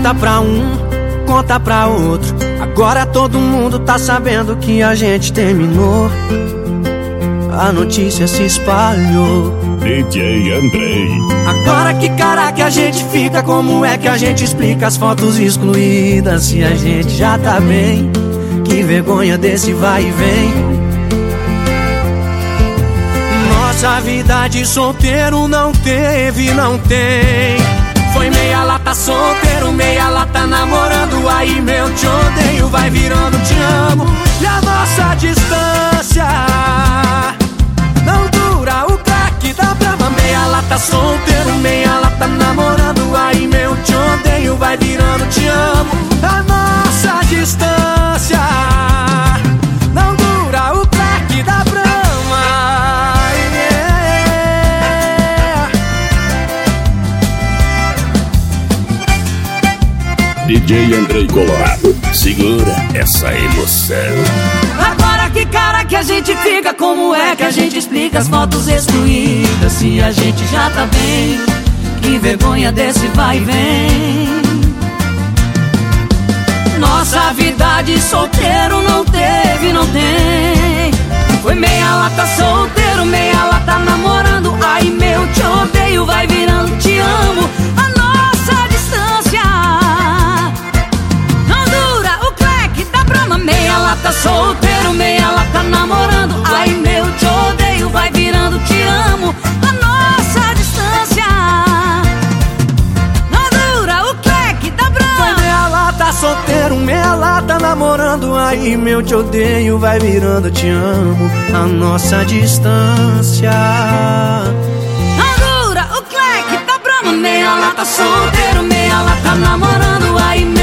Conta pra um, conta pra outro. Agora todo mundo tá sabendo que a gente terminou. A notícia se espalhou. DJ Andrei. Agora que cara que a gente fica, como é que a gente explica as fotos excluídas se a gente já tá bem? Que vergonha desse vai e vem. Nossa vida de solteiro não teve, não tem. Foi meia lata solteiro, meia lata namorando. Aí meu te odeio vai virando te amo. E a nossa distância não dura o craque da brava. Meia lata solteiro, meia lata namorando. Aí meu te odeio vai virando te amo. A nossa distância não dura o craque da brava. DJ Andrei Colorado, segura essa emoção. Agora que cara que a gente fica, como é que a gente explica as fotos excluídas se a gente já tá bem? Que vergonha desse vai e vem. Nossa vida de solteiro não teve, não tem. Foi meia lata solteiro, meia lata namorando. Aí meu te odeio vai virando te amo. A nossa distância não dura o crack da brama. Meia lata solteiro, meia lata namorando. Aí meu te odeio vai virando te amo. A nossa distância não dura o crack da brama. Foi meia lata solteiro, meia lata namorando. Aí meu te odeio vai virando te amo. A nossa distância não dura o crack da brama. Meia lata solteiro, meia lata namorando. Aí